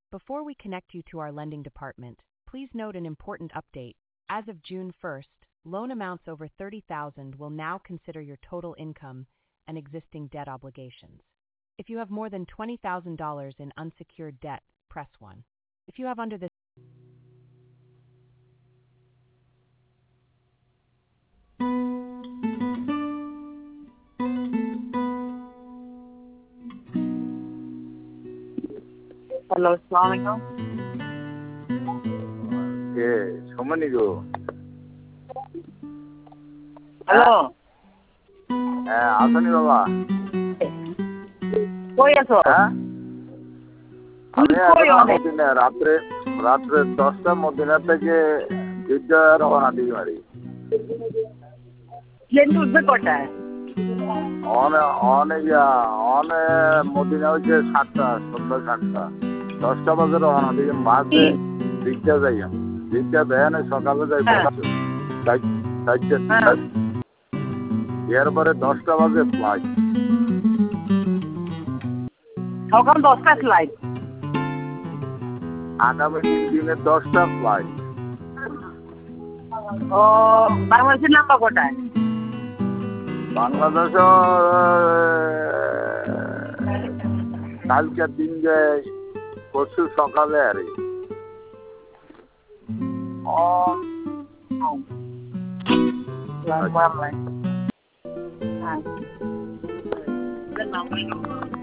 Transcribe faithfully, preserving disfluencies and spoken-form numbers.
Before we connect you to our lending department, please note an important update. As of June first, loan amounts over thirty thousand dollars will now consider your total income and existing debt obligations. If you have more than twenty thousand dollars in unsecured debt, press one. If you have under this hello, আসসালামু আলাইকুম। কে সমনি গো? Hello, হ্যাঁ আসনি বাবা। কই আছো? হ্যাঁ তুমি আমি কই এখন অনেক? মদিনা রাত্রে রাত্রে দশটা মদিনা থেকে দুইটা রওনা দিই বাড়ি। প্লেন উঠবে কটায়? অনে অনে ইয়া অনে মদিনা হচ্ছে সাতটা সন্ধ্যা সাতটা দশটা বাজে রওনা দিই মাঝে রিক্সা যাই রিক্সা দেয় না সকালে যাই হ্যাঁ। হ্যাঁ। এরপরে দশটা বাজে ফ্লাইট সকাল দশটা ফ্লাইট। আগামী তিন দিনে দশটা ফ্লাইট। ও বাংলাদেশের নাম্বার কটায়? বাংলাদেশ কালকে দিন যায় পরশু সকালে আর ও হ্যাঁ